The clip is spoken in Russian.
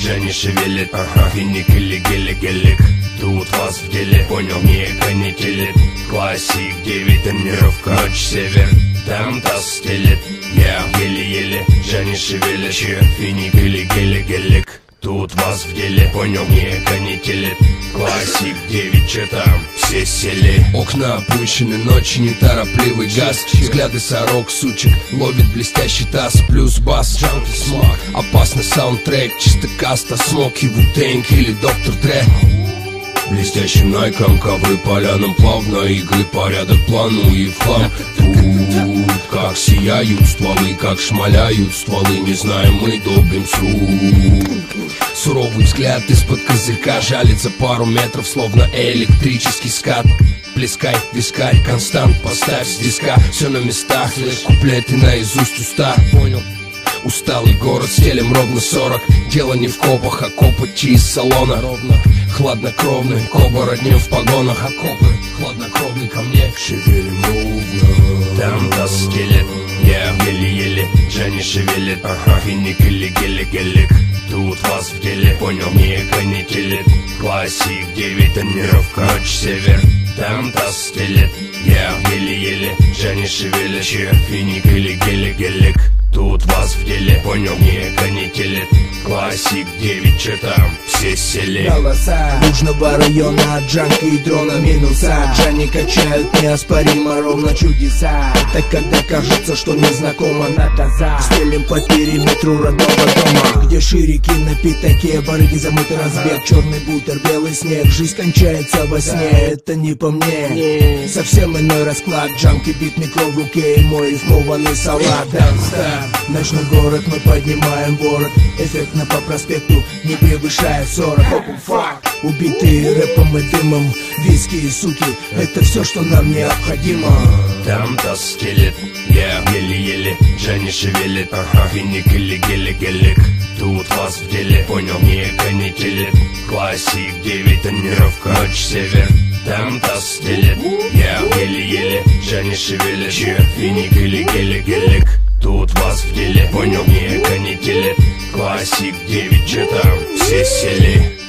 Джани шевелит, финик или гелик. Тут вас в деле, понял, не канителит. Классик 9, тренировка, ночь север. Там таз стелет, я еле-еле. Джани шевелит, финик или гелик. Тут вас в деле, понял, не канителит. Классик 9, че там, все сели. Окна опущены, ночи неторопливый газ. Взгляды сорок, сучек, ловит блестящий таз. Плюс бас, джанки, смак. Опасный саундтрек, чисто каста. Смоки, Ву-Тэнг или Доктор Дре. Блестящим найком, ковры полянам плавно. Игры, порядок, плану и в хлам. Тут как сияют стволы, как шмаляют стволы. Не знаем, мы долбим с рук. Суровый взгляд из-под козырька жалится пару метров, словно электрический скат. Плескай, вискарь, констант, поставь с диска. Все на местах, куплеты наизусть уста. Понял? Усталый город, стелем ровно 40. Дело не в копах, а копоть из салона. Ровно, хладнокровный, коба роднем в погонах. Окопы, хладнокровный ко мне. Шевелим ровно. Там таз стелет, я еле-еле. Джани шевелит, финик или гелик. Тут вас в деле, понял, не канителит. Классик 9, тренировка, ночь север. Там таз стелет, я еле-еле. Джани шевелит, финик или гелик. Тут вас в деле, понял, не канителит. Классик 9, че там, все сели. Голоса Южного района, джанки и дрона минуса. Джани качают неоспоримо ровно чудеса. Так когда кажется, что незнакомо на таза. Стелим по периметру родного дома, где ширики на пятаке, барыги замытый разбег. Черный бутер, белый снег, жизнь кончается во сне. Это не по мне, совсем иной расклад. Джанки, бит, микро в руке и мой рифмованный салат. Ночной город, мы поднимаем ворот. Эффектно по проспекту, не превышая 40. Убитые рэпом и дымом, виски и суки, это все, что нам необходимо. Там таз стелет, я еле-еле. Джани шевелит, финик или гелик. Тут вас в деле, понял, не канителит. Классик 9, тренировка, ночь север. Там таз стелет, я еле-еле. Джани шевелит, финик или гелик. Тут вас в деле, понял, не канителит. Классик 9, че там, все сели.